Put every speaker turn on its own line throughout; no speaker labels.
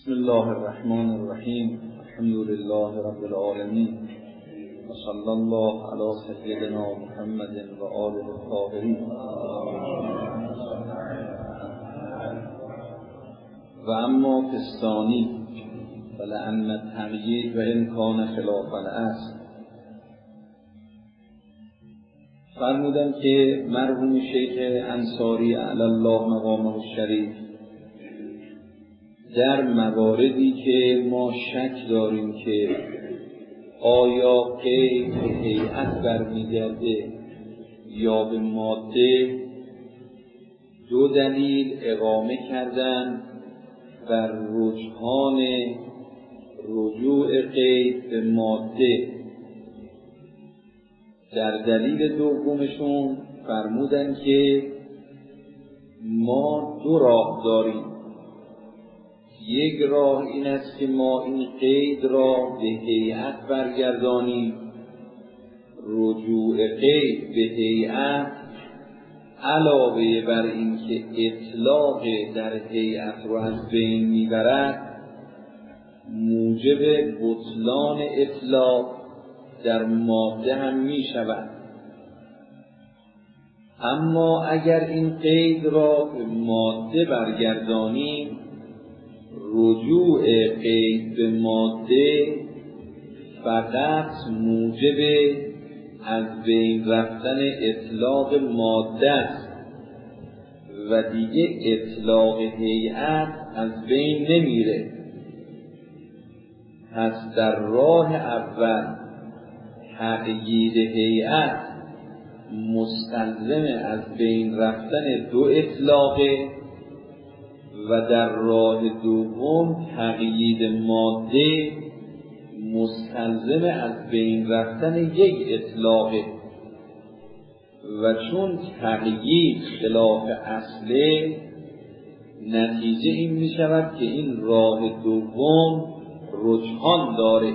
بسم الله الرحمن الرحیم. الحمد لله رب العالمین و صلی الله علی سیدنا محمد و آله الطاهرین. و اما فی الثانی فلأن التقیید و ان کان خلاف الاصل. فرمودن که مرحوم شیخ انصاری علی الله مقامه الشریف در مواردی که ما شک داریم که آیا قید به هیئت برمیگرده یا به ماده، دو دلیل اقامه کردن بر رجحان رجوع قید به ماده. در دلیل دومشون فرمودن که ما دو راه داریم. یک راه این است که ما این قید را به هیئت برگردانیم. رجوع قید به هیئت علاوه بر این که اطلاق در هیئت را از بین میبرد، موجب بطلان اطلاق در ماده هم می شود. اما اگر این قید را به ماده برگردانیم، رجوع قید به ماده فقط موجب از بین رفتن اطلاق ماده است و دیگه اطلاق هیئت از بین نمیره. پس در راه اول تقیید هیئت مستلزم از بین رفتن دو اطلاقه و در راه دوم تقیید ماده مستلزم از بین رفتن یک اطلاقه. و چون تقیید خلاف اصله، نتیجه این می شود که این راه دوم رجحان داره.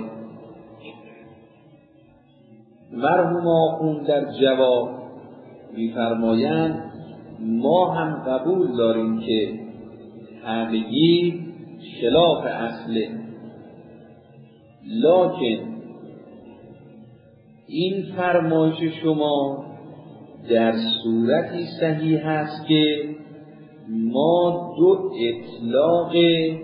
مرحوم آخوند در جواب می‌فرمایند ما هم قبول داریم که تقیید خلاف اصله، لکن این فرمایش شما در صورتی صحیح است که ما دو اطلاق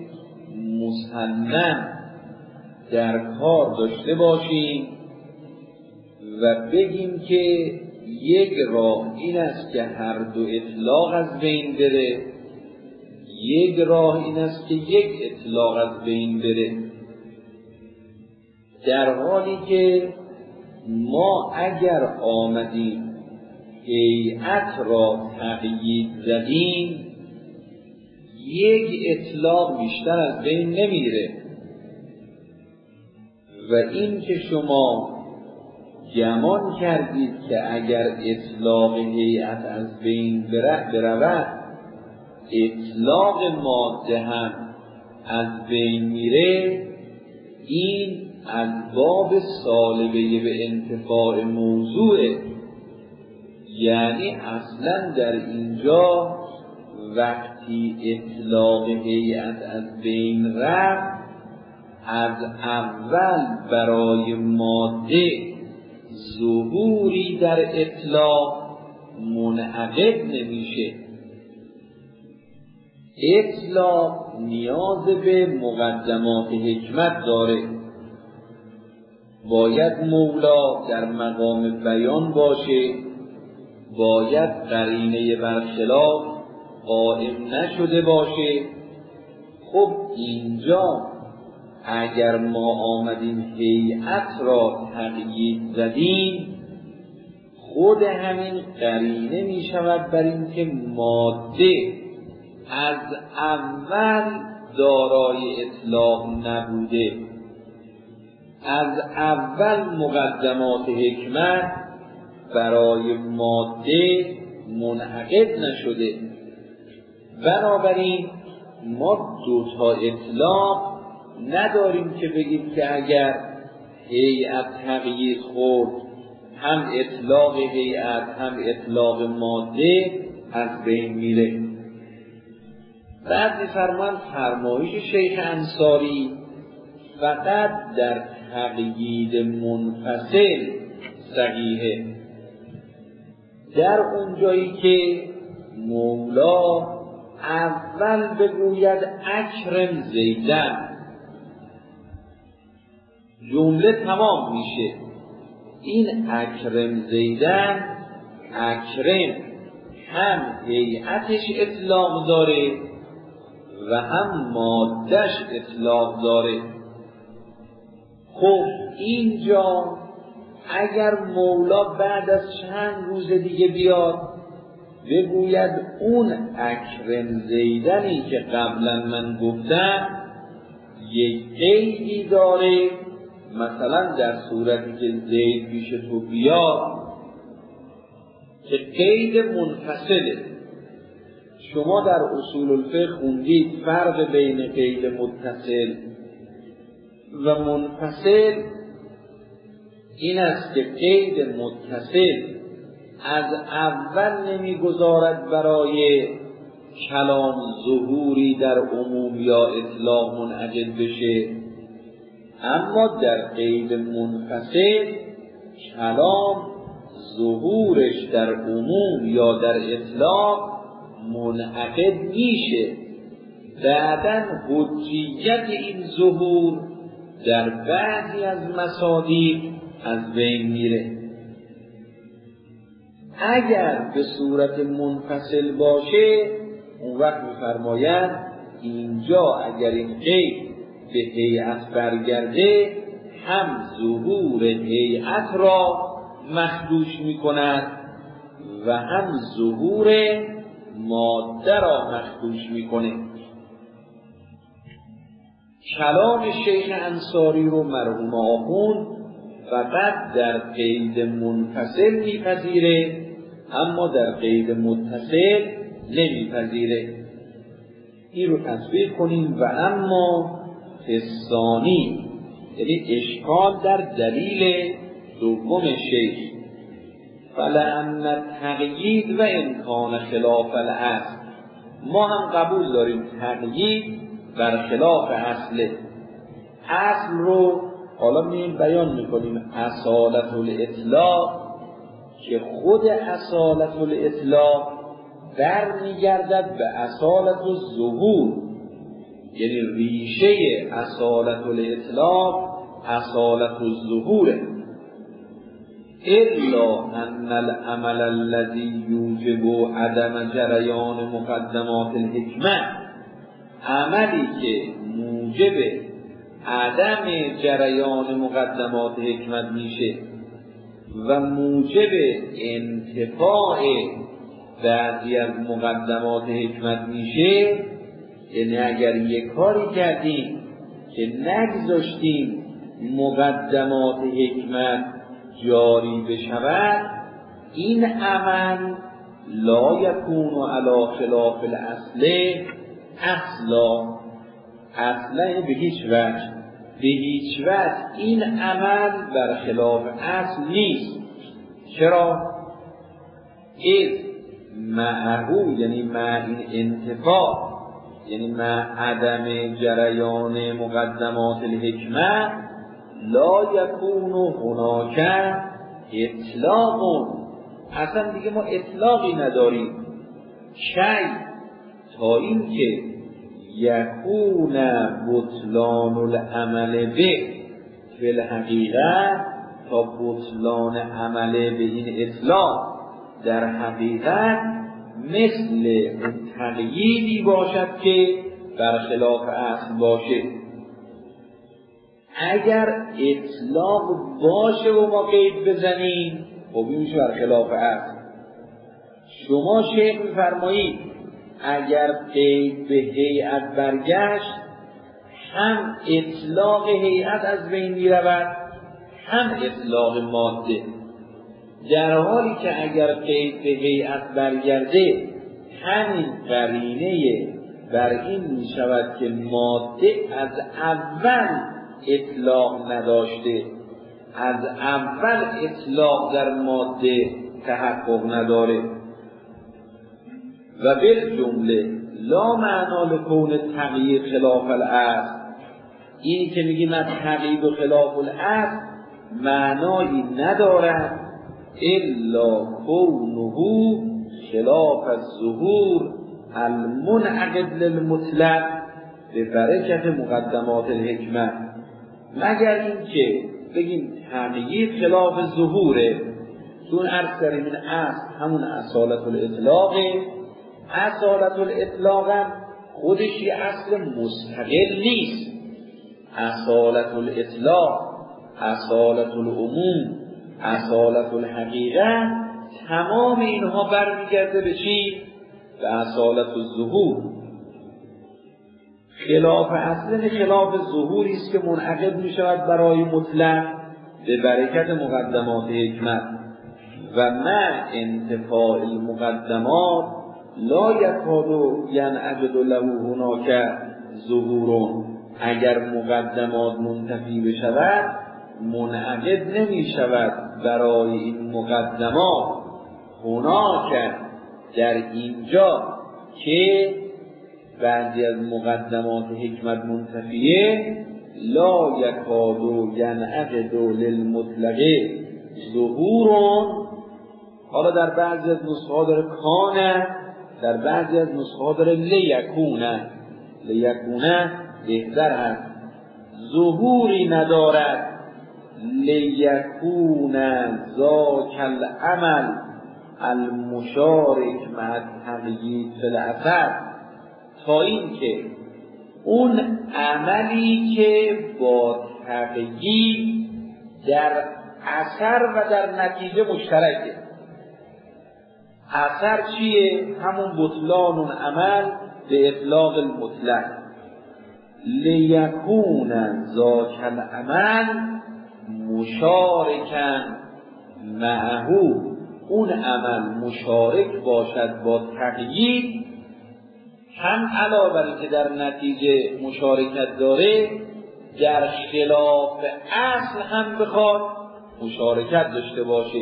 مسنن در کار داشته باشیم و بگیم که یک راه این است که هر دو اطلاق از بین بره، یک راه این است که یک اطلاق از بین بره. در حالی که ما اگر آمدیم هیئت را تقیید زدیم، یک اطلاق بیشتر از بین نمیره. و این که شما گمان کردید که اگر اطلاق هیئت از بین برود، اطلاق ماده هم از بین میره، این از باب سالبه به انتفاع موضوعه. یعنی اصلا در اینجا وقتی اطلاق هیئت از بین رفت، از اول برای ماده ظهوری در اطلاق منعقد نمیشه. اطلاق نیاز به مقدمات حکمت داره. باید مولا در مقام بیان باشه، باید قرینه برخلاف قائم نشده باشه. خب اینجا اگر ما آمدیم هیئت را تقیید زدیم، خود همین قرینه می شود بر این که ماده از اول دارای اطلاق نبوده، از اول مقدمات حکمت برای ماده منعقد نشده. بنابراین ما دوتا اطلاق نداریم که بگیم که اگر هیئت تقیید خورد، هم اطلاق هیئت هم اطلاق ماده از بین میره. بعد می‌فرمایند فرمایش شیخ انصاری فقط در تقیید منفصل صحیحه، در اونجایی که مولا اول بگوید اکرم زیدن، جمله تمام میشه. این اکرم زیدن، اکرم هم هیئتش اطلاق داره و هم مادهش اطلاق داره. خب اینجا اگر مولا بعد از چند روز دیگه بیاد بگوید اون اکرم زیدنی که قبلا من گفتم یک قیدی داره، مثلا در صورتی که زید پیش تو بیاد که قید منفصله. شما در اصول الفقه خوندید فرق بین قید متصل و منفصل این است که قید متصل از اول نمیگذارد برای کلام ظهوری در عموم یا اطلاق منعقد بشه، اما در قید منفصل کلام ظهورش در عموم یا در اطلاق منعقد میشه، بعداً حجیت این ظهور در بعضی از مصادیق از بین میره. اگر به صورت منفصل باشه اون وقت میفرمایند اینجا اگر این قید به هیئت برگرده هم ظهور هیئت را مخدوش میکند و هم ظهور ماده را مخدوش میکنه. کلام شیخ انصاری رو مرحوم آخوند فقط در قید منفصل میپذیره اما در قید متصل نمیپذیره. این رو تصویر کنیم. و اما ثانی، یعنی اشکال در دلیل دوم شیخ، فلأن تقیید و امکان خلاف الاصل، ما هم قبول داریم تقیید بر خلاف اصله. اصل رو حالا می‌بینیم بیان میکنیم اصالت الاطلاق، که خود اصالت الاطلاق برمیگردد به اصالت الظهور، یعنی ریشه اصالت الاطلاق اصالت الظهوره. الا ان العمل الذي یوجب عدم جریان مقدمات الحکمه، عملی که موجب عدم جریان مقدمات حکمت میشه و موجب انتفاع بعضی از مقدمات حکمت میشه، یعنی اگر یک کاری کردیم که نگذاشتیم مقدمات حکمت جاری بشود، این عمل لا یکون علی خلاف الاصل اصلا به هیچ وجه این عمل بر خلاف اصل نیست. چرا؟ معهو، یعنی مع این انتفاع، یعنی مع عدم جریان مقدمات الحکمه لا یکون هناک اطلاق، اصلا دیگه ما اطلاقی نداریم. شی تا این که یکون بطلان العمل به فی الحقیقه، تا بطلان عمل به این اطلاق در حقیقت مثل تقییدی باشد که بر خلاف اصل باشه. اگر اطلاق باشه و ما قید بزنیم خب این میشه بر خلاف اصل. شما شیخ میفرمایید اگر قید به هیئت برگشت هم اطلاق هیئت از بین میرود هم اطلاق ماده، در حالی که اگر قید به هیئت برگرده همین قرینه بر این می شود که ماده از اول اطلاق نداشته، از اول اطلاق در ماده تحقق نداره. و بالجمله لا معنا لکون تغییر خلاف الاصل. اینی که میگیم از تغییر و خلاف الاصل معنایی ندارد الا کونه خلاف الظهور المنعقد للمطلق به برکت مقدمات الحکمت، مگر اینکه بگیم تغییر خلاف ظهوره. چون عرض کردیم این اصل همون اصالت الاطلاقه. اصالت الاطلاق خودش یه اصل مستقل نیست. اصالت الاطلاق، اصالت العموم، اصالت الحقیقه، تمام اینها برمیگرده به چی؟ به اصالت الظهور. خلاف اصل خلاف ظهوری است که منعقد می شود برای مطلق به برکت مقدمات حکمت و مع انتفاع المقدمات لا یکاد ینعقد له هناک ظهور. اگر مقدمات منتفی بشود منعقد نمی شود برای این مقدمات هناک در اینجا که بعضی از مقدمات حکمت منتفیه لا یکاد ینعقد للمطلق ظهور. حالا در بعضی از نسخه داره کانه، در بعضی از نسخه داره لیکونه. لیکونه بهتر هست، ظهوری ندارد. لیکون ذاک العمل المشارک مع تغییر فی الاثر، تا این که اون عملی که با تغییر در اثر و در نتیجه مشترکه. اثر چیه؟ همون بطلان اون عمل به اطلاق المطلق. لیکون ذاک العمل مشارکا معه، اون عمل مشارک باشد با تغییر، هم علاوه بر اینکه در نتیجه مشارکت داره در خلاف اصل هم بخواد مشارکت داشته باشه.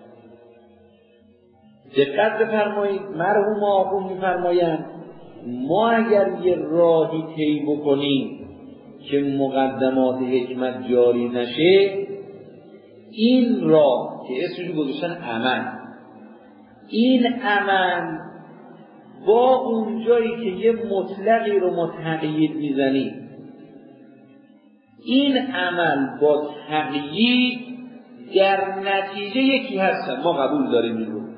دقت بفرمایید، مرحوم آقا میفرمایند ما اگر یه راهی طی بکنیم که مقدمات حکمت جاری نشه، این راه که اسمش گذاشتن عمل، این عمل با اون جایی که یه مطلقی رو ما تغییر میزنیم، این عمل با تغییر در نتیجه یکی هستن، ما قبول داریم این رو.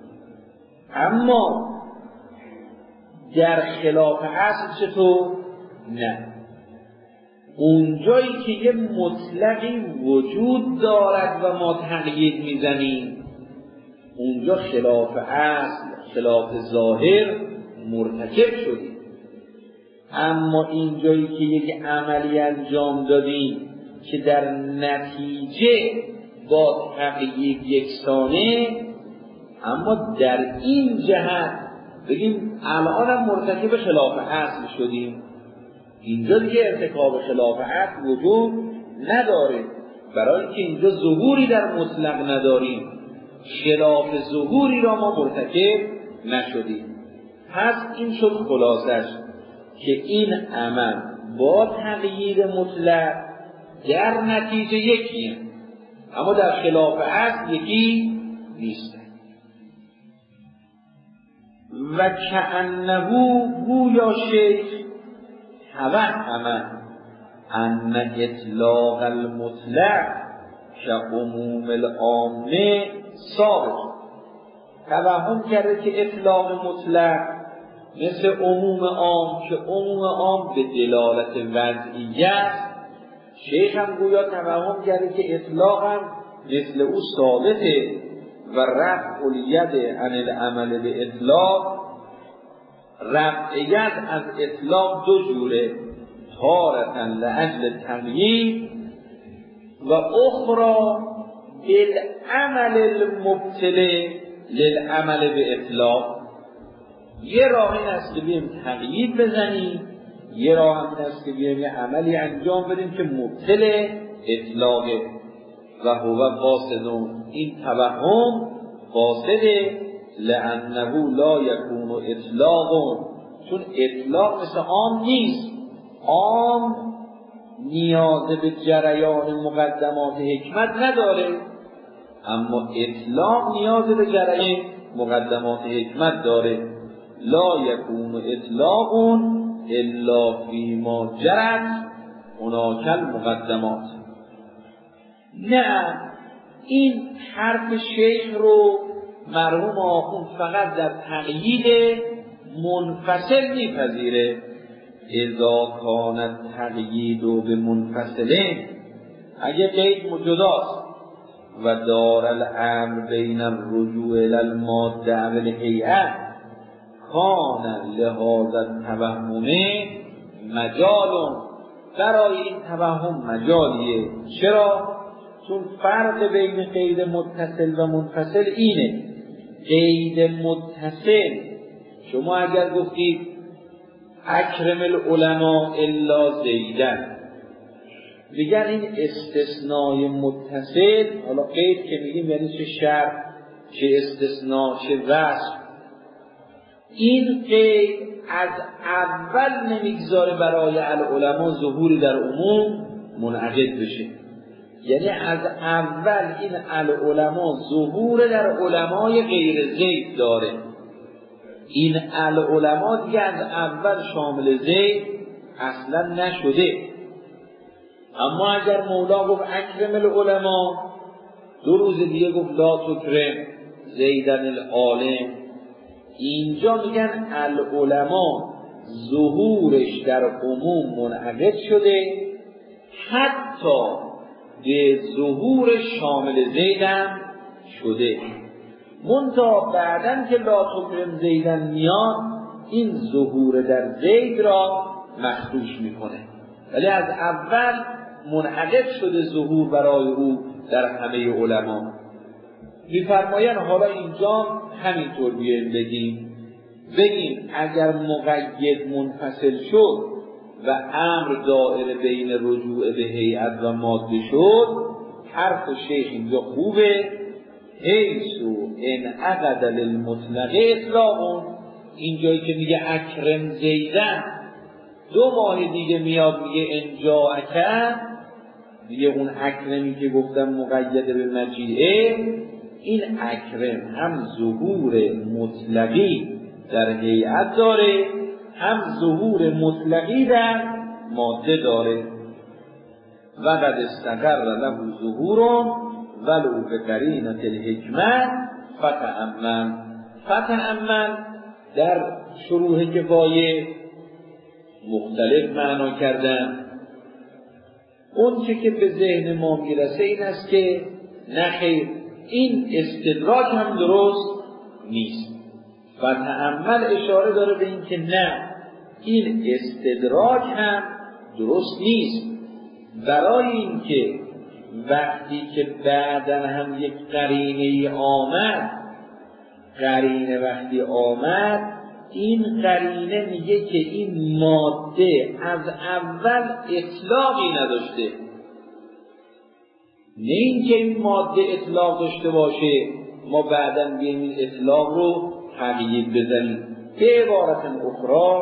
اما در خلاف اصل چطور؟ نه. اون جایی که یه مطلقی وجود دارد و ما تغییر میزنیم، اونجا خلاف اصل، خلاف ظاهر مرتکب شدیم. اما این جایی که یک عملی انجام دادیم که در نتیجه با تغییر یکسانه، اما در این جهت بگیم الان هم مرتکب خلاف اصل شدیم، اینجا دیگه ارتکاب خلاف اصل وجود نداره، برای اینکه اینجا ظهوری در مطلق نداریم، خلاف ظهوری را ما مرتکب نشدیم. پس این شد خلاصش که این عمل با تغییر مطلق در نتیجه یکیه، اما در خلاف اصل یکی نیست. و کأنه گویا شیخ توهم ان اطلاق المطلق که عموم العامه ثابت، توهم کرده که اطلاق مطلق مثل عموم عام که عموم عام به دلالت وضعیت، شیخ هم گویا توهم کرده که اطلاق هم مثل او ثابته و رفع الید عن العمل به اطلاق، رفع ید از اطلاق دو جوره، تارة لأجل تغییر و اخرى بالعمل المبتل للعمل به اطلاق. یه راه این است که بیم تغییر بزنیم، یه راه هم این است که بیم یه عملی انجام بدیم که مبتل اطلاقه. و هو فاسدون، این توهم فاسده، لانه لا یکون اطلاق، چون اطلاق مثل عام نیست. عام نیاز به جریان مقدمات حکمت نداره، اما اطلاق نیاز به جریان مقدمات حکمت داره. لا یکون اطلاق الا فیما جرت هناک المقدمات. نه، این حرف شیخ رو مرحوم آخوند فقط در تقیید منفصل میپذیره. اذا کان التقیید به منفصله، اگه قید جداست و دار الامر بین الرجوع الى الماده و الهیئه کان لهذا التوهم مجال، برای این توهم مجالیه. چرا؟ چون فرق بین قید متصل و منفصل اینه. قید متصل شما اگر گفتید اکرم العلماء الا زیدن، میگن این استثنای متصل، حالا قید که میگیم یعنی چه شرط چه استثناء چه وصف، این قید از اول نمیگذاره برای العلماء ظهوری در عموم منعقد بشه. یعنی از اول این العلماء ظهور در علمای غیر زید داره. این العلماء دیگه از اول شامل زید اصلا نشده. اما اگر مولا گفت اکرم العلماء، 2 روز دیگه گفت لا تکرم زیدن العالم، اینجا میگن العلماء ظهورش در عموم منعقد شده، حتی به ظهور شامل زیدن شده. منتها بعدن که لا تکرم زیدن میاد، این ظهور در زید را مخدوش میکنه، ولی از اول منعقد شده ظهور برای او در همه علما. میفرمایند حالا اینجا همینطور بگیم اگر مقید منفصل شد و امر دائره بین رجوع به هیئت و ماده شد، حرف شیخ اینجا خوبه. حیثو انعقد للمطلق اطلاق، اینجایی که میگه اکرم زیدن 2 ماه دیگه میاد میگه انجا اکرم، دیگه اون اکرمی که گفتم مقید به مجیعه، این اکرم هم ظهور مطلقی در هیئت داره، هم ظهور مطلقی در ماده داره. و قد استقر له ظهور ولو بقرینة الحکمت فتأمل در شروح کفایه مختلف معنا کردن. اون چه که به ذهن ما میرسه این است که نخیر، این استدراک هم درست نیست. فتأمل اشاره داره به این که نه، این استدراک هم درست نیست. برای این که وقتی که بعداً هم یک قرینه آمد، قرینه وقتی آمد، این قرینه میگه که این ماده از اول اطلاقی نداشته. نه این که این ماده اطلاق داشته باشه ما بعداً بیاییم این اطلاق رو تقیید بزنیم. به عبارت اخرى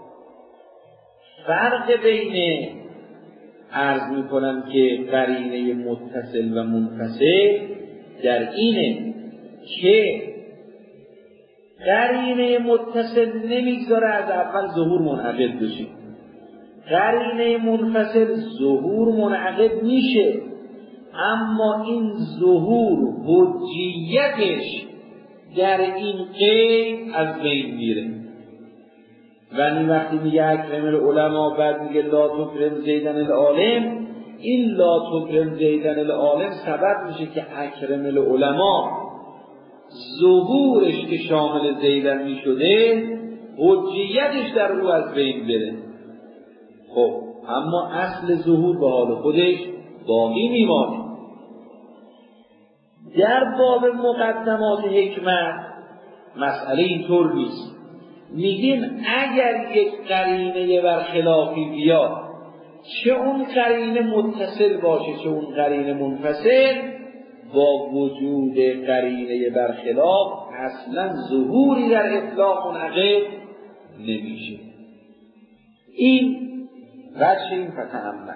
فرق بین عرض میکنم که قرینه متصل و منفصل در اینه که قرینه متصل نمیگذاره از اول ظهور منعقد بشه، قرینه منفصل ظهور منعقد میشه، اما این ظهور حجیتش در این قید از بین میره. و وقتی میگه اکرم العلماء بعد میگه لا تکرم زیدن العالم، این لا تکرم زیدن العالم سبب میشه که اکرم العلماء ظهورش که شامل زیدن میشده حجیتش در او از بین بره. خب اما اصل ظهور به حال خودش باقی میمانه. در باب مقدمات حکمت مسئله اینطور نیست. میگیم اگر یک قرینه برخلافی بیاد، چه اون قرینه متصل باشه چه اون قرینه منفصل، با وجود قرینه برخلاف اصلا ظهوری در اطلاق منعقد نمیشه. این وجه این فتأمل.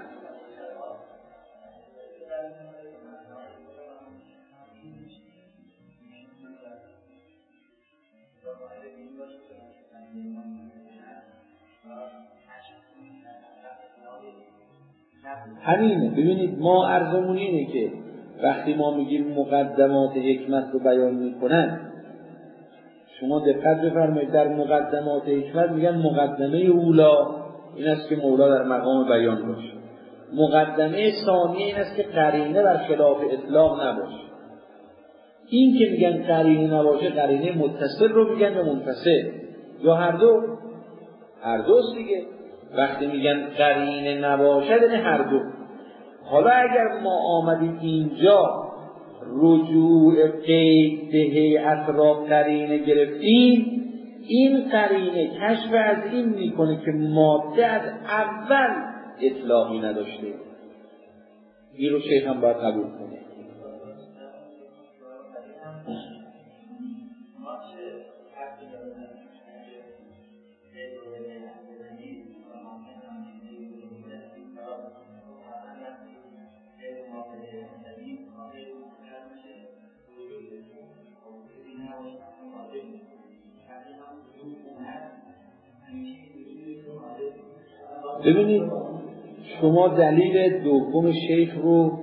همینه. ببینید ما عرضمون اینه که وقتی ما میگیم مقدمات حکمت رو بیان میکنن، شما دقت بفرمایید در مقدمات حکمت میگن مقدمه اولا این است که مولا در مقام بیان باشه، مقدمه ثانیه این است که قرینه بر خلاف اطلاق نباشه. این که میگن قرینه نباشه، قرینه متصل رو میگن یا منفصل یا هر دوست دیگه. وقتی میگن قرینه نباشد یعنی هر دو. حالا اگر ما آمدیم اینجا رجوع قید به هیئت را قرینه گرفتیم، این قرینه کشف از این میکنه که ماده از اول اطلاقی نداشته. این رو شیخ هم باید قبول کنه. ببینید شما دلیل دوم شیخ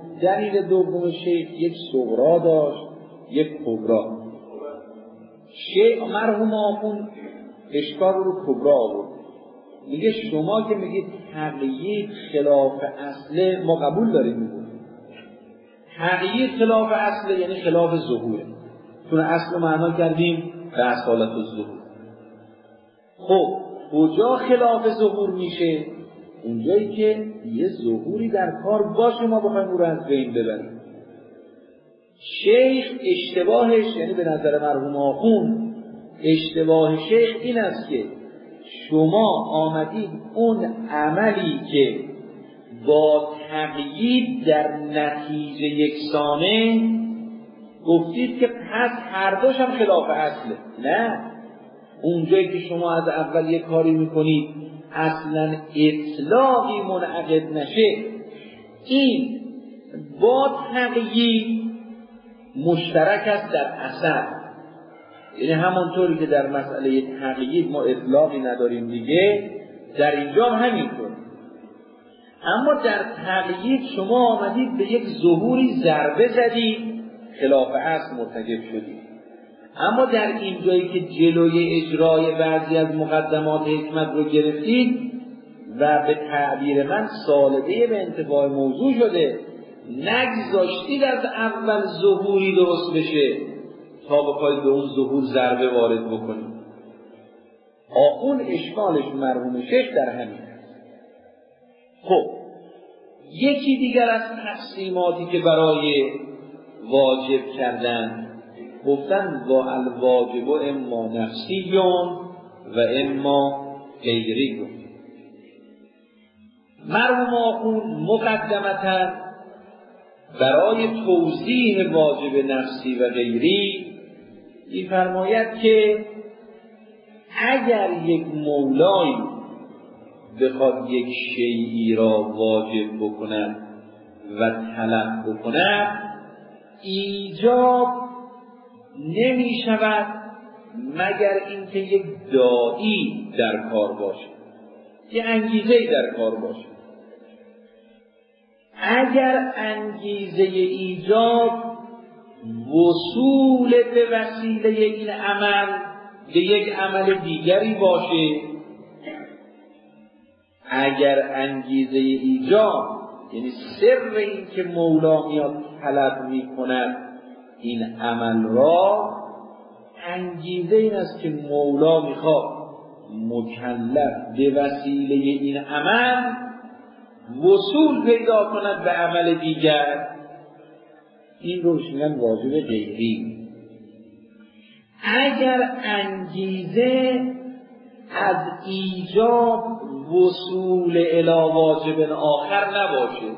یک صغرا داشت، یک کبرا. شیخ مرحوم آخوند اشکال رو کبرا آورد. میگه شما که میگید تقیید خلاف اصله، ما قبول داریم میگوید تقیید خلاف اصله یعنی خلاف ظهوره، چون اصل معنا کردیم به اصالت الظهور. خب کجا خلاف ظهور میشه؟ اونجایی که یه ظهوری در کار باشه ما بخوایم او رو از بین ببریم. شیخ اشتباهش، یعنی به نظر مرحوم آخوند اشتباه شیخ این است که شما آمدید اون عملی که با تقیید در نتیجه یکسانه گفتید که پس هر دوش هم خلاف اصله. نه، اونجایی که شما از اول یک کاری میکنید اصلا اطلاقی منعقد نشه، این با تقیید مشترک است در اثر. یعنی همونطوری که در مسئله تقیید ما اطلاقی نداریم دیگه، در اینجا همینطور. اما در تقیید شما آمدید به یک ظهوری ضربه زدید، خلاف اصل مرتکب شدید. اما در این جایی که جلوی اجرای بعضی از مقدمات حکمت رو گرفتید و به تعبیر من سالبه به انتفاع موضوع شده، نگذاشتید از اول ظهوری درست بشه تا بخواید به اون ظهور ضربه وارد بکنید. اون اشکالش مرحوم شیخ در همین است. خب یکی دیگر از تقسیماتی که برای واجب کردن گفتن با الواجب اما نفسیون و اما غیریون. مرحوم آخوند مقدمتا برای توضیح واجب نفسی و غیری می‌فرماید که اگر یک مولایی بخواد یک شیئی را واجب بکند و طلب بکند، ایجاب نمی شود مگر اینکه یک داعی در کار باشه، یک انگیزه‌ای در کار باشه. اگر انگیزه ایجاب وصول به وسیله این عمل به یک عمل دیگری باشه، اگر انگیزه ایجاب یعنی سر این که مولا میاد طلب میکند این عمل را، انگیزه این است که مولا میخواد مکلف به وسیله این عمل وصول پیدا کند به عمل دیگر، این رو میگن واجب غیری. اگر انگیزه از ایجاب وصول الی واجب آخر نباشه،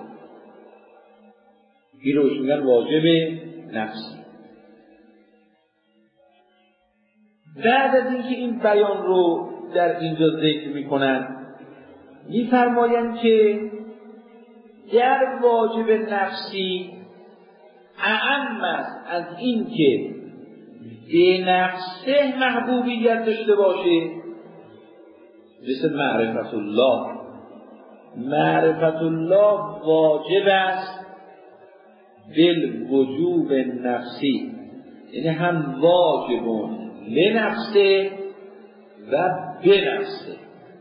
این رو میگن واجب نفسی. بعد از اینکه این بیان رو در اینجا ذکر میکنن، میفرمایند که در واجب نفسی اعم است از این که به نفسه محبوبیت داشته باشه، مثل معرفت الله. معرفت الله واجب است بالوجوب نفسی، یعنی هم واجبون لنفسه و بنفسه.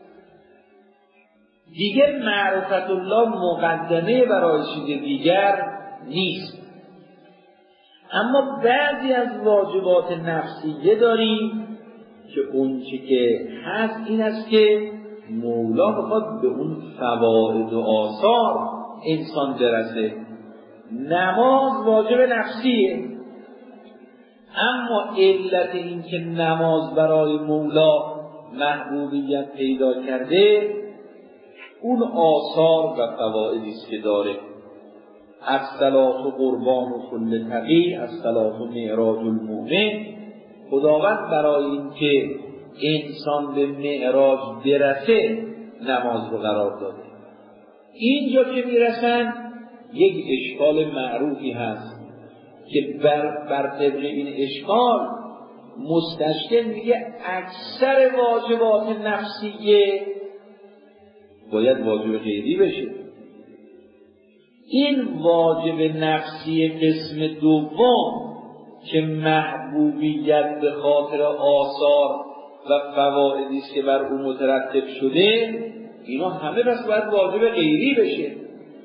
دیگر معرفت الله مقدمه برای چیز دیگر نیست. اما بعضی از واجبات نفسیه داریم که اونچه که هست این است که مولا بخواد به اون فواید و آثار انسان برسه. نماز واجب نفسیه، اما علت این که نماز برای مولا محبوبیت پیدا کرده اون آثار و فوایدی است که داره. الصلاة قربان کل تقی، الصلاة معراج المؤمن. خداوند برای این که انسان به معراج برسه نماز رو قرار داده. اینجا که میرسن یک اشکال معروفی هست که بر طبق این اشکال مستشکل میگه اکثر واجبات نفسیه باید واجب غیری بشه. این واجب نفسی قسم دوم که محبوبیت به خاطر آثار و فوایدی است که بر اون مترتب شده، اینا همه بس باید واجب غیری بشه.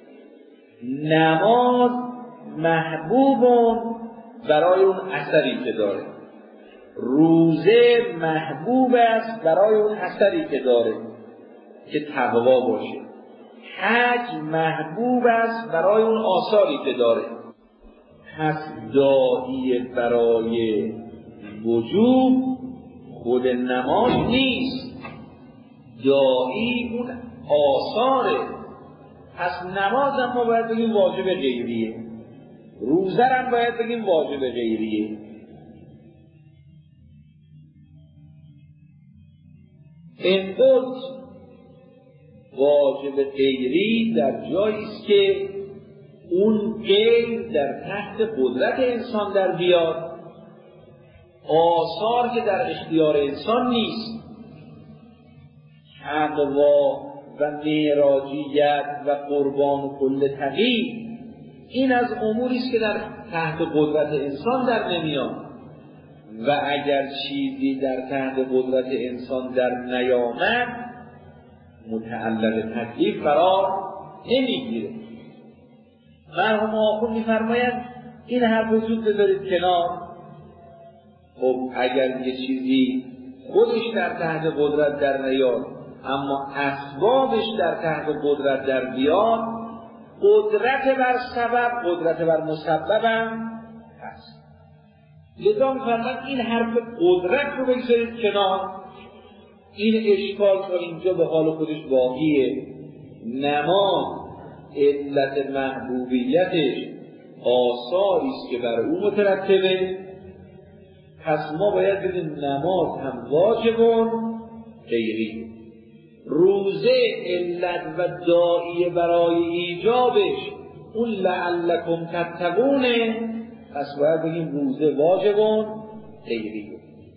نماز محبوبون برای اون اثری که داره، روزه محبوب است برای اون اثری که داره که تقوا باشه، حج محبوب است برای اون آثاری که داره. پس داعی برای وجوب خود نماز نیست، داعی اون آثاره. پس نماز هم ما باید بگیم واجب غیریه، روزه هم باید بگیم واجب غیریه. این قلت واجب غیری در جایی است که اون غیر در تحت قدرت انسان در بیاد، آثار که در اختیار انسان نیست. تقوا و معراجیت و قربان کل تقی این از اموری است که در تحت قدرت انسان در نمیاد، و اگر چیزی در تحت قدرت انسان در نیامد متعلق تکلیف قرار نمیگیره. مرحوم آخوند میفرماید این حرف وجود بذارید کنار. خب اگر یه چیزی خودش در تحت قدرت در نیاد اما اسبابش در تحت قدرت در بیاد، قدرت بر سبب قدرت بر مسبب هم هست. لذا میفرماید این حرف قدرت رو بگذارید کنار. این اشکال تا اینجا به حال خودش باقیه. نماز علت محبوبیتش آثاری است که بر او مترتبه، پس ما باید بگیم نماز هم واجبون غیری. روزه علت و داعیه برای ایجابش اون لعلکم تتقونه، پس باید بگیم روزه واجبون غیری.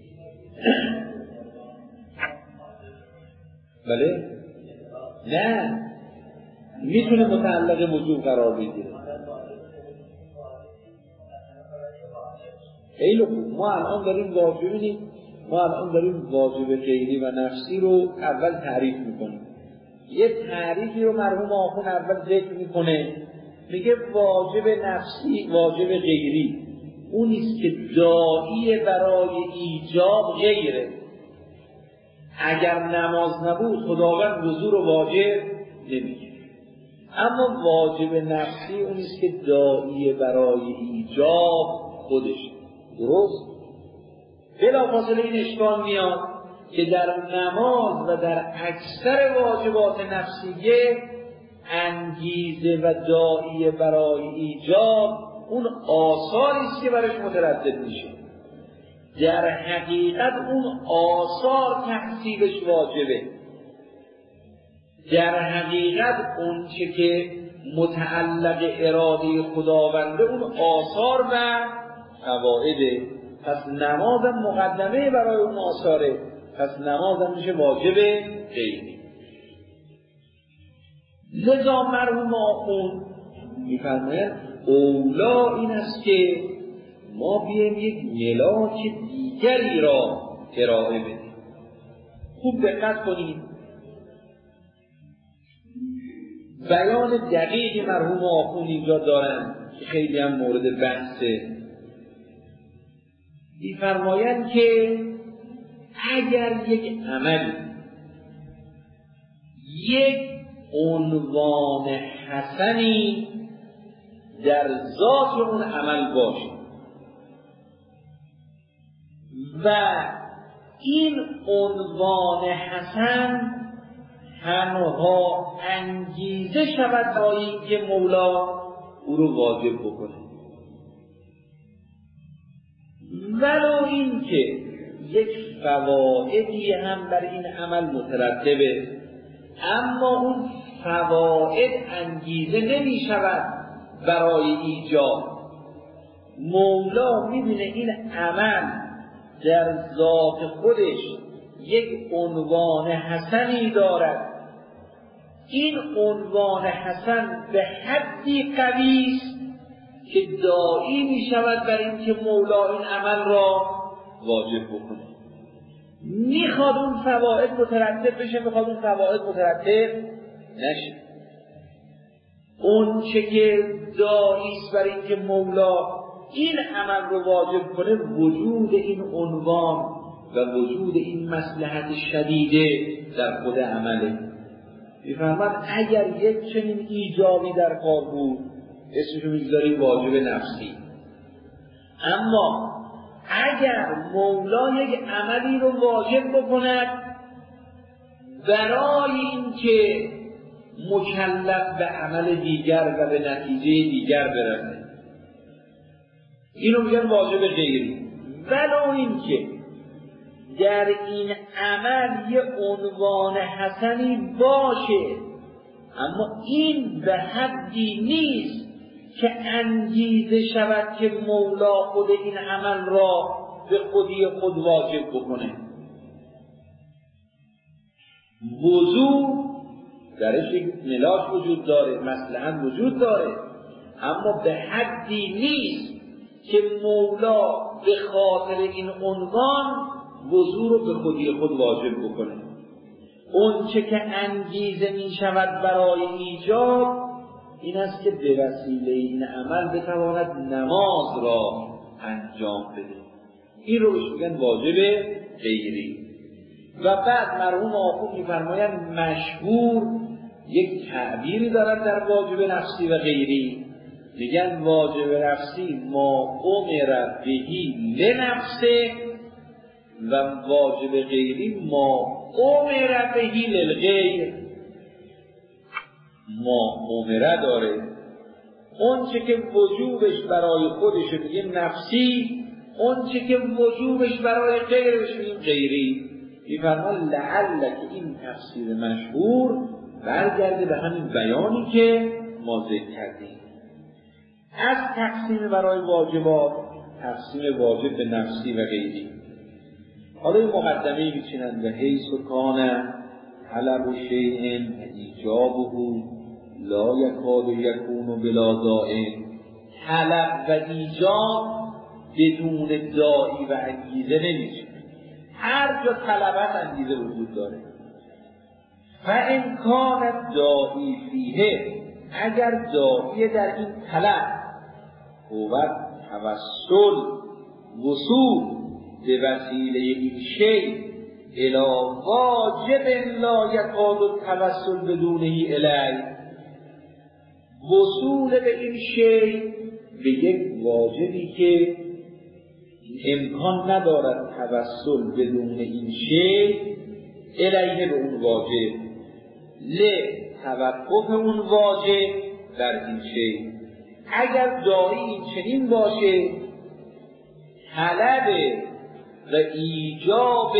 بله؟ نه، میتونه متعلق وجوب قرار بگیره. خیلی خوب، ما الان داریم واجب غیری و نفسی رو اول تعریف میکنیم. یه تعریفی رو مرحوم آخوند اول ذکر میکنه، میگه واجب نفسی واجب غیری اونیست که داعی برای ایجاب غیره. اگر نماز نبود خداوند وضو رو واجب نمیگه، اما واجب نفسی اونیست که داعی برای ایجاب خودش. درست؟ بلافاصله این اشکال میاد که در نماز و در اکثر واجبات نفسیه انگیزه و داعی برای ایجاب اون آثاری است که برش مترتب میشه. در حقیقت اون آثار تحصیلش واجبه. در حقیقت اون چه که متعلق اراده خداونده اون آثار و فوائده. پس نماز مقدمه برای اون آثاره، پس نماز هم میشه واجب غیری. لذا مرحوم آخوند میفرماید اولا این است که ما بیایم یک ملاک دیگری را ارائه بدیم. خوب دقت کنید، بیان دقیقی مرحوم آخوند اینجا دارن که خیلی هم مورد بحثه. میفرمایند که اگر یک عمل یک عنوان حسنی در ذات اون عمل باشه و این عنوان حسن تنها انگیزه شود برای اینکه مولا او رو واجب بکنه، ولو این که یک فوائدی هم بر این عمل مترتبه، اما اون فواید انگیزه نمی شود برای ایجاد. مولا می‌بینه این عمل در ذات خودش یک عنوان حسنی دارد، این عنوان حسن به حدی قوی است که داعی می شود بر این که مولا این عمل را واجب بکنه. میخواد اون فواید مترتب بشه، میخواد اون فواید مترتب نشه. اون چه که داعی است بر این که مولا این عمل رو واجب کنه وجود این عنوان و وجود این مصلحت شدیده در خود عمله. میفرماد اگر یک چنین ایجابی در کار بود اسمشو میگذاریم واجب نفسی، اما اگر مولا یک عملی رو واجب بکند برای اینکه مکلف به عمل دیگر و به نتیجه دیگر برسه، اینو میگن واجب غیری. ولو اینکه در این عمل یه عنوان حسنی باشه، اما این به حدی نیست که انگیزه شود که مولا خود این عمل را به خودی خود واجب بکنه. وضو درش یک ملاک وجود داره، مصلحت وجود داره، اما به حدی نیست که مولا به خاطر این عنوان وضو رو به خودی خود واجب بکنه. اون چه که انگیزه می شود برای ایجاب این است که به وسیله این عمل بتواند نماز را انجام بده. این رو بهش میگن واجب غیری. و بعد مرحوم آخوند می‌فرمایند مشهور یک تعبیری دارد در واجب نفسی و غیری، میگن واجب نفسی ما امر بهی لنفسه و واجب غیری ما امر بهی للغیر. ما امره داره، اون چه که وجوبش برای خودش میگیم نفسی، اون چه که وجوبش برای غیرش میگیم غیری. میفرمان لعل که این تفسیر مشهور برگرده به همین بیانی که ما ذکر کردیم. از تقسیم برای واجبات تقسیم واجب به نفسی و غیری. حالا این مقدمه میچینند و حیث کان طلب شیء ایجابه لا یکاد یکون بلا داعی. طلب و ایجاب بدون داعی و انگیزه نمیشه. هر جا طلبت انگیزه وجود داره. فإن کان داعی فیه، اگر داعی در این طلب هو توسل وصول به وسیله این شیء الی واجب لا یکاد التوسل بدونه الی، وصول به این شیء به یک واجبی که امکان ندارد توسل بدون این شیء الیه به اون واجب، توقف اون واجب در این شیء. اگر داعی این چنین باشه طلب و ایجاب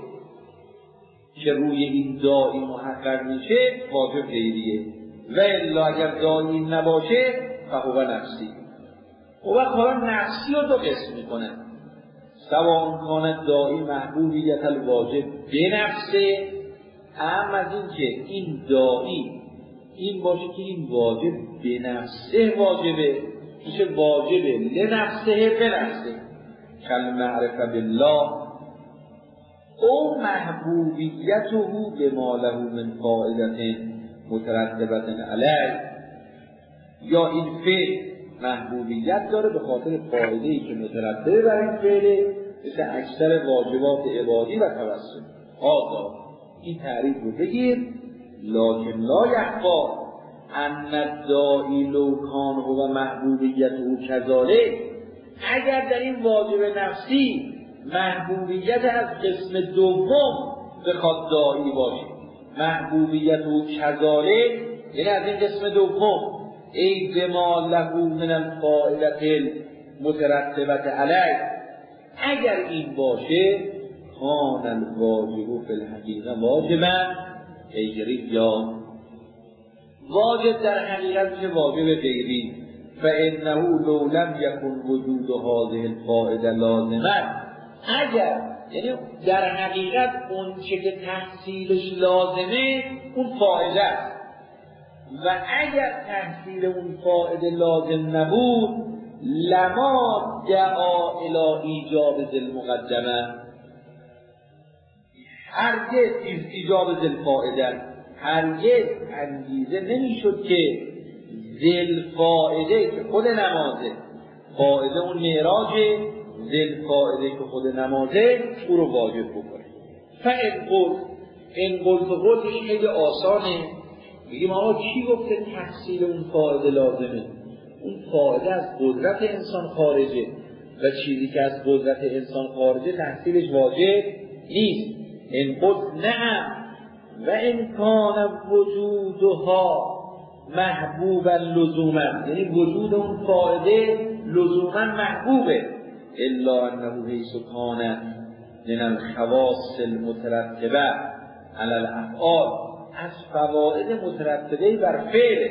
که روی این داعی محقق میشه واجب غیریه و الا اگر داعی نباشه فهو نفسی. و حالا نفسی رو دو قسم میکنه، سواء کان داعی محبوبیت الواجب بنفسه، اما از این که این داعی این باشه که این واجب بنفسه واجبه، میشه واجبه لنفسه بنفسه کل معرفه بالله او محبوبیته بما له من فائدة مترتبة علیه، یا این فعل محبوبیت داره به خاطر فایده‌ای که مترتبه بر این فعله، مثل اکثر واجبات عبادی و توسل. آقا این تعریف رو بگیر. لکن لا یخفی ان الداعی لو کان هو محبوبیته کذالک، اگر در این واجب نفسی محبوبیت از قسم دوم بخواد داعی باشه، محبوبیته کذالک یعنی از این قسم دوم، ای بما له من الفائدة المترتبة علیه، اگر این باشه کان الواجب فی الحقیقه واجبا غیری، یا واجب در حقیقت میشه واجب غیری. فانه لو لم یکن وجود هذه الفائده لازمه، اگر یعنی در حقیقت اون چه که تحصیلش لازمه اون فائده است، و اگر تحصیل اون فائده لازم نبود لما دعا الی ایجاب ذل مقدمه، هرگز ایجاب ذل فائده، هرگز انگیزه نمیشد که ذل فائده که خود نمازه، فائده اون معراجه، ذل فائده که خود نمازه او رو واجب بکنه. این قلتش خیلی آسانه، میگیم آقا کی گفته تحصیل اون فائده لازمه؟ اون فائده از قدرت انسان خارجه و چیزی که از قدرت انسان خارجه تحصیلش واجب نیست. این قلت نعم و امکان وجودها محبوبا لزوما، یعنی وجود اون فائده لزوما محبوبه، الا انه حیث کان من الخواص المترتبه علی الافعال، از فواید مترتبه بر فعل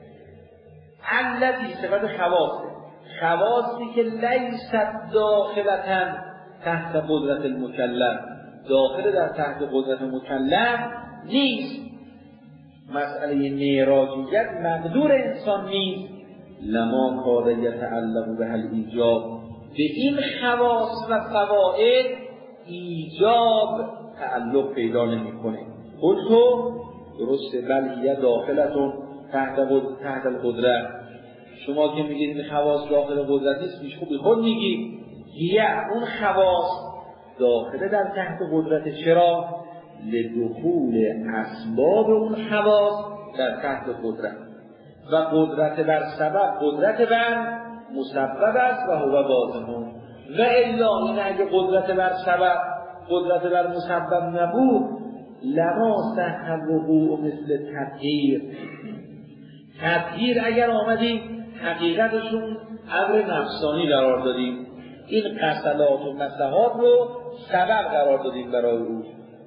التي صفت خواصی که لیست داخلتا تحت قدرت المکلف، داخل در تحت قدرت مکلف نیست. مسئله معراجیت مقدور انسان نیست. لما کان یتعلق به الایجاب، به این خواص و فواید ایجاب تعلق پیدا نمی‌کنه. قلتو درسته، بل هی داخلتون تحت القدرت. شما که میگید این خواص داخل قدرت نیست، میش خوب خود میگی هی اون خواص داخله در تحت قدرت. چرا؟ لدخول اسباب اون خواص در تحت قدرت، و قدرت بر سبب قدرت بر مسبب است و هو واضحون، و الا این اگه قدرت بر سبب قدرت بر مسبب نبود لما صح وقوع مثل تطهیر اگر آمدیم حقیقتشون امر نفسانی قرار دادیم، این غسلات و مسحات رو سبب قرار دادیم برای او.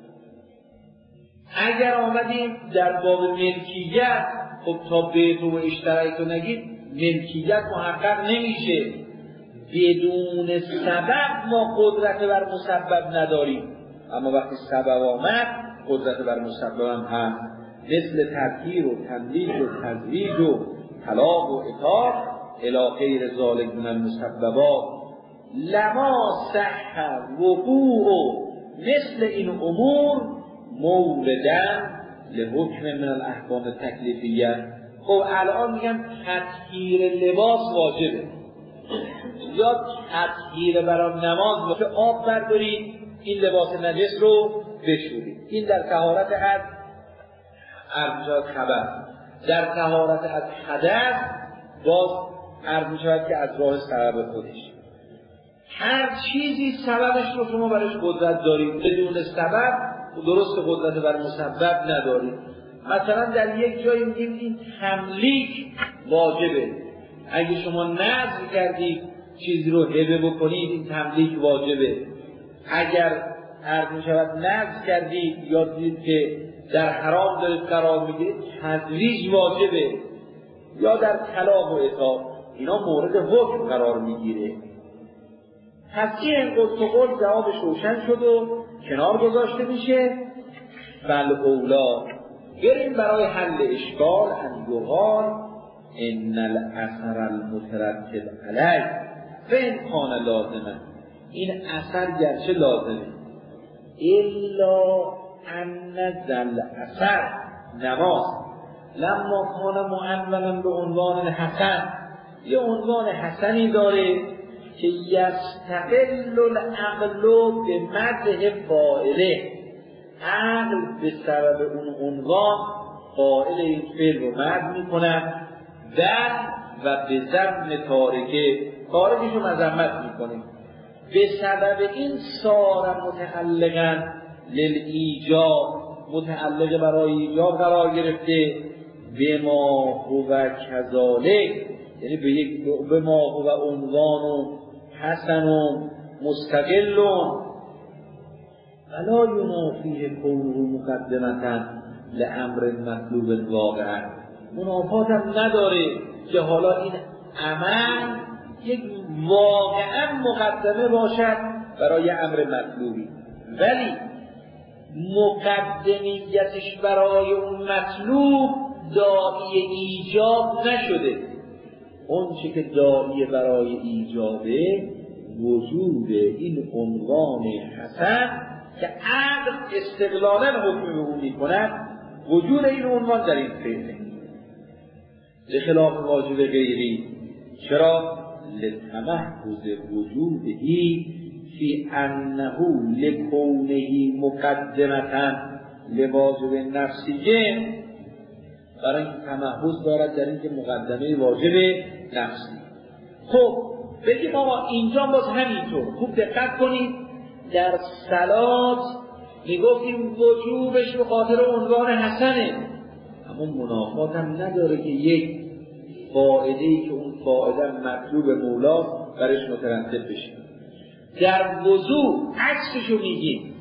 اگر آمدیم در باب ملکیت، خب تا بیت و اشترایت رو نگید ملکیت محقق نمیشه، بدون سبب ما قدرت بر مسبب نداریم، اما وقتی سبب آمد قدرت بر مسبب هم هست، مثل تطهیر و تملیک و تزویج و طلاق و عتاق الی غیر ذلک من المسببات. لما صح وقوع مثل این امور موردن لحکم من الاحکام تکلیفیه. خب الان میگن تطهیر لباس واجبه، یا تطهیر برای نماز که آب بردارید این لباس نجس رو بشورید. این در طهارت از ارجاء خبر، در طهارت از حدث باز عرض می‌شود که از راه سبب خودش. هر چیزی سببش رو شما برایش قدرت دارید، بدون سبب درست قدرت بر مسبب ندارید. مثلا در یک جایی میگیم این تملیک واجبه، اگه شما نذر کردید چیزی رو هبه بکنید این تملیک واجبه. اگر عرض می شود نذر کردید یا دیدید که در حرام دارید قرار میگیرید تزویج واجبه، یا در طلاق و عتاق، اینا مورد حکم قرار میگیره. پس این قلت و قلت جوابش روشن شد و کنار گذاشته میشه. فالاولا بریم برای حل اشکال ان یقال ان الاثر المترتب علیه فان کان لازمه، این اثر گرچه لازمه، الا ان ذل اثر نماز لما کان معنونا به عنوان حسن، یه عنوان حسنی داره که یستقل العقل به مدح فاعله، عقل به سبب اون عنوان قائل این فعل رو مدح میکنن و به ذم تارکش رو مذمت میکنه. به سبب این سار متعلقا للایجاب، متعلق برای ایجاب قرار گرفته، به ما هو کذالک، یعنی به ما هو عنوان و حسن و مستقل ولا ینافیه کونه مقدمتا لامر مطلوب واقعا، منافات هم نداره که حالا این عمل یک واقعا مقدمه باشد برای امر مطلوبی، ولی مقدمیتش برای اون مطلوب داعی ایجاب نشده. اون چه که داعی برای ایجابه وجود این عنوان حسن که عقل استقلالا حکم به اون میکند، وجود این عنوان در این فعله، به خلاف واجب غیری. چرا؟ لتمحض وجودهی فی انه لکونه مقدمتا لواجب نفسیه، برای این تمحض دارد در این که مقدمه واجب نفسی. خب بگیم آقا اینجا باز همینطور خوب دقت کنید، در صلات میگفتیم وجوبش به خاطر عنوان حسنه، اما منافات هم نداره که یک فائده‌ای که اون فائده مطلوب مولاست برش مترتب بشه. در وضوع عکسشو میگیم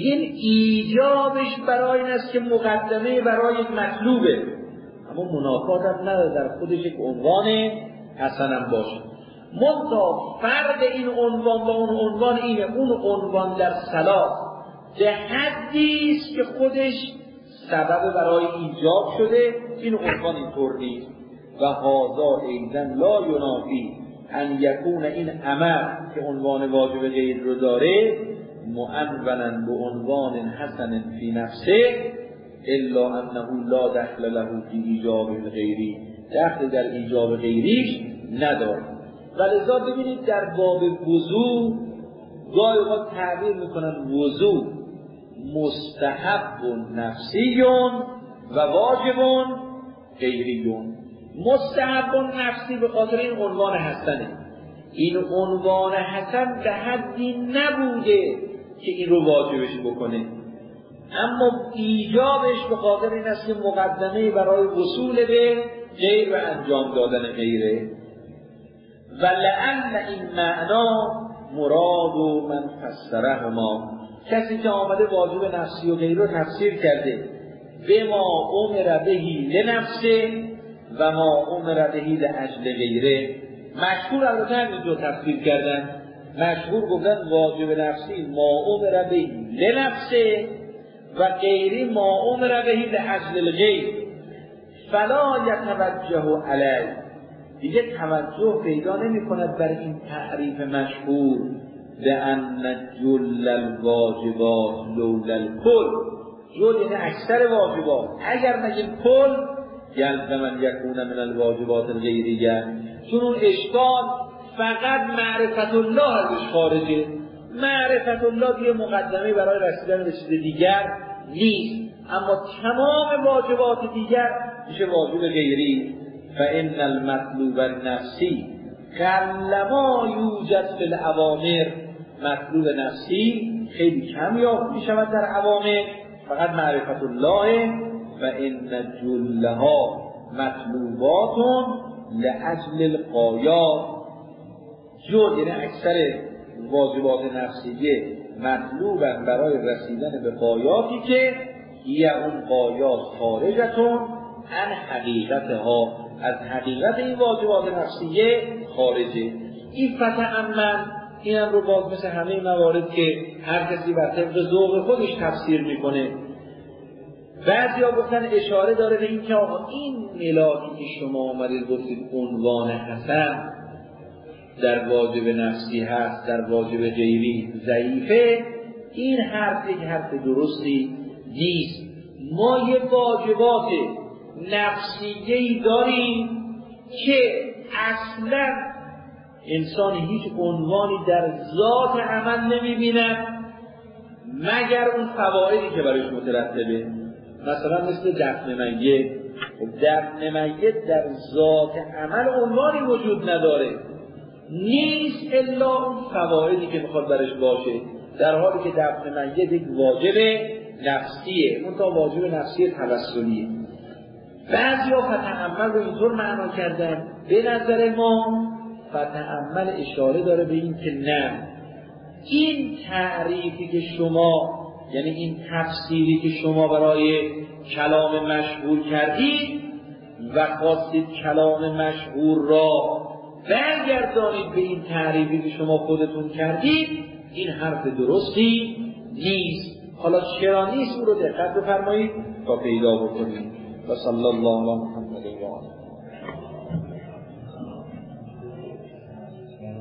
ایجابش برای این است که مقدمه برای یک مطلوبه، اما منافات هم نداره در خودش یک عنوان حسن هم باشه. منتها فرق این عنوان با اون عنوان اینه، اون عنوان در صلات به حدی است که خودش سبب برای ایجاب شده، این عنوان اینطور نیست. و هذا ایضا لا ینافی ان یکون این عمل که عنوان واجب غیر رو داره معنونا به عنوان حسن فی نفسه الا انه لا دخل له فی ایجاب غیری، دخل در ایجاب غیریش نداره. ولذا ببینید در باب وضو گاهی اوقات تعبیر میکنن وضو مستحب نفسی و واجب غیری. مستحب نفسی به خاطر این عنوان حسنه، این عنوان حسن به حدی نبوده که این رو واجبش بکنه، اما ایجابش به خاطر این است که مقدمه برای وصول به غیر و انجام دادن غیره. و لعل این معنا مراد و من فسرهما، کسی که آمده واجب نفسی و غیر رو تفسیر کرده به ما امر بهی لنفسه و ما امر بهی لاجل غیره. مشهور البته همینجور تفسیر کردن، مشهور گفتن واجب نفسی ما امر بهی لنفسه و غیری ما امر بهی لاجل الغیر، فلا یتوجه علیه، دیگه توجه پیدا نمی کند بر این تعریف مشهور به ان جل الواجبات لولا الکل، جل یعنی اکثر واجبات، اگر نگیم کل یلزم یکون من الواجبات الغیریه، چون اون اشکال فقط معرفت الله ازش خارجه، معرفت الله دیگه مقدمه برای رسیدن به چیز دیگر نیست، اما تمام واجبات دیگر میشه واجب غیری. فإن المطلوب النفسی کلما یوجد فی الاوامر، مطلوب نفسی خیلی کم یافت می شود در اوامر، فقط معرفت الله. و ان جلها مطلوبات لاجل الغایات، جل یعنی اکثر واجبات نفسیه مطلوبن برای رسیدن به غایاتی که یه اون غایات خارجتون عن حقیقتها، از حقیقت این واجبات نفسیه خارجه. این فتأمل، اینم رو باز مثل همه موارد که هر کسی بر طبق ذوق خودش تفسیر میکنه. بعضیا گفتن اشاره داره به این که آقا این ملاکی که شما آمدید گفتید عنوان حسن در واجب نفسی هست، در واجب غیری ضعیفه، این حرف یک حرف درستی نیست. ما یه واجبات نفسیه‌ای داریم که اصلا انسان هیچ عنوانی در ذات عمل نمی‌بیند مگر اون فوایدی که برایش مترتبه. مثلا مثل دفن میت، دفن میت در ذات عمل عنوانی وجود نداره، نیست الا اون فوایدی که میخواد برش باشه، در حالی که دفن میت یک واجب نفسیه، اون تا واجب نفسی توسلیه. بعضیا فتأمل رو اینطور معنا کردن. به نظر ما فتأمل اشاره داره به این که نه، این تعریفی که شما، یعنی این تفسیری که شما برای کلام مشهور کردید و خواستید کلام مشهور را برگردانید به این تعریفی که شما خودتون کردید، این حرف درستی نیست. حالا چرا نیست او رو دقت بفرمایید تا پیدا بکنید. و صلی الله علیه و